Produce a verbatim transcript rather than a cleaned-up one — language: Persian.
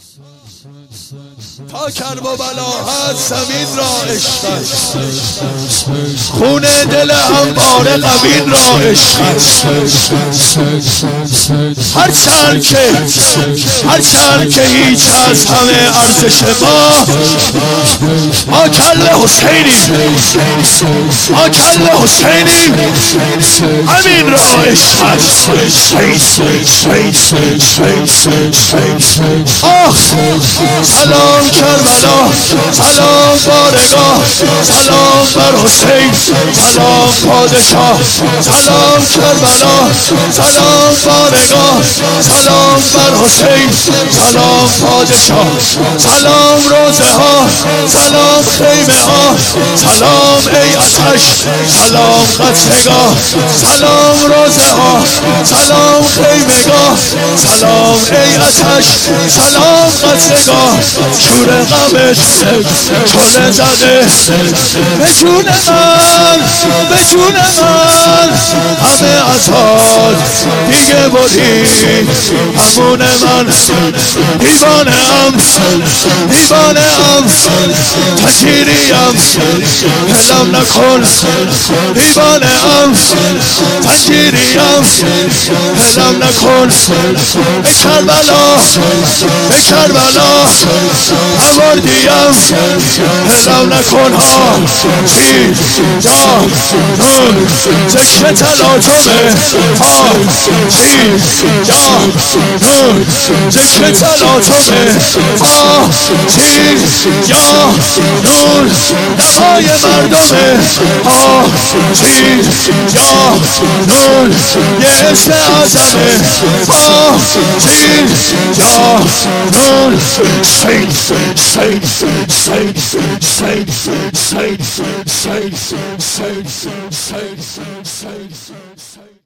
تا کرب و بلاحت زمین را عشق خون دل همواره غمین را عشق هر چند که هر چند که هیچ از همه ارزش ما ما کل حسینی ما کل حسینی همین را عشق آه سلام کربلا سلام بارگاه سلام بر حسین سلام پادشاه سلام کربلا سلام بارگاه سلام بر حسین سلام پادشاه سلام روزه ها سلام خیمه ها سلام ای آتش سلام قطرگاه سلام روزه ها سلام خیمه گاه سلام ای آتش سلام قطرگاه شور غمت چونه زده به جون من به جون من همه ازاد دیگه بودی همون من دیوانه ام دیوانه ام تنجیریم هلم نکن دیوانه ام تنجیریم هلم نکن به کربلا به کربلا آوردیم هلم نکن ها چی جا نون ذکر تلاطمه ها چی جا نون ذکر تلاطمه ها چی جا نون دمای مردمه ها چی جا نون یه اسم اعظمه ها چی جا نون سید سید سید سید سید سید سید سید سید سید